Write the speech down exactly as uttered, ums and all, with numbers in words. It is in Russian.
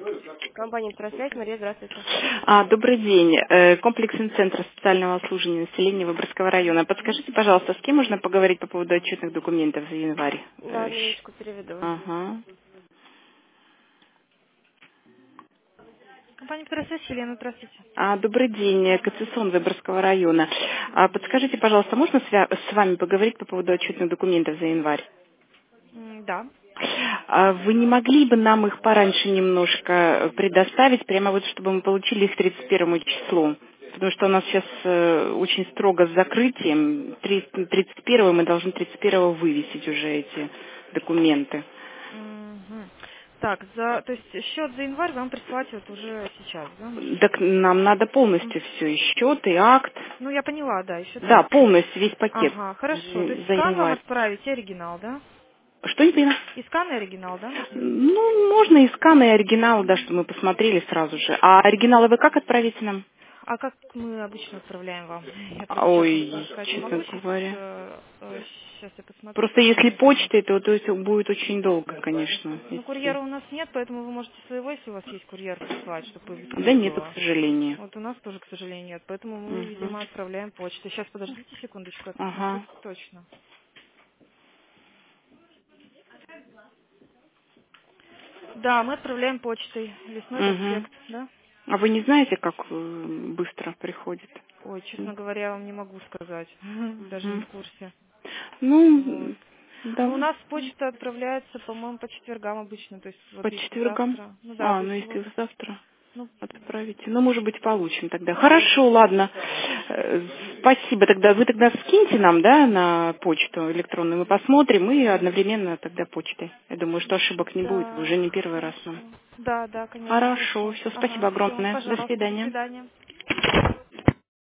Компания «Трансляция». Мария, здравствуйте. А, добрый день. Э, Комплексный центр социального обслуживания населения Выборгского района. Подскажите, пожалуйста, с кем можно поговорить по поводу отчетных документов за январь? На Э, одну щ- минутку переведу. Ага. Компания «Трансляция», Елена, здравствуйте. А, добрый день, э, КЦСОН Выборгского района. А, подскажите, пожалуйста, можно свя- с вами поговорить по поводу отчетных документов за январь? М, Да. А вы не могли бы нам их пораньше немножко предоставить, прямо вот чтобы мы получили их к тридцать первому числу? Потому что у нас сейчас э, очень строго с закрытием. Три- тридцать первого мы должны тридцать первого вывесить уже эти документы. Мгм. Так, за, то есть счет за январь вам присылать вот уже сейчас, да? Так нам надо М. полностью все, и счет, и акт. Ну, я поняла, да, еще Да, так. полностью, весь пакет Ага, хорошо. То за есть за скан вам январь. отправить и оригинал, да? Что не поняла? И скан, и оригинал, да, нужны? Ну, можно и сканы, и оригиналы, да, чтобы мы посмотрели сразу же. А оригиналы вы как отправите нам? А как мы обычно отправляем вам? Я прямо сейчас вам Ой, сказать не честно могу. Сейчас, говоря. сейчас я посмотрю, Просто как мы если обычно. почтой, то, то есть будет очень долго, конечно. Ну, Если... курьера у нас нет, поэтому вы можете своего, если у вас есть курьер, прислать, чтобы Да побыстрее нету, к было. сожалению. Вот у нас тоже, к сожалению, нет, поэтому мы, Мгм. видимо, отправляем почту. Сейчас, подождите секундочку, я посмотрю Ага. точно. Да, мы отправляем почтой. Лесной Угу. проспект, да? А вы не знаете, как э, быстро приходит? Ой, честно говоря, я вам не могу сказать. Даже не Мгм. в курсе. Вот. Ну, Ну, у да, нас почта отправляется, по-моему, по четвергам обычно. То есть, вот по если четвергам. завтра. Ну да, А, то ну есть если вот. вы завтра Ну, отправите. Ну, может быть, получим тогда. Хорошо, ладно. Э, Спасибо. Тогда вы тогда скиньте нам, да, на почту электронную. Мы посмотрим и одновременно тогда почтой. Я думаю, что ошибок не будет. Уже да, не первый раз нам. хорошо. Да, да, конечно, Хорошо. хорошо. Все, спасибо Ага, все, огромное. До пожалуйста, до свидания. свидания.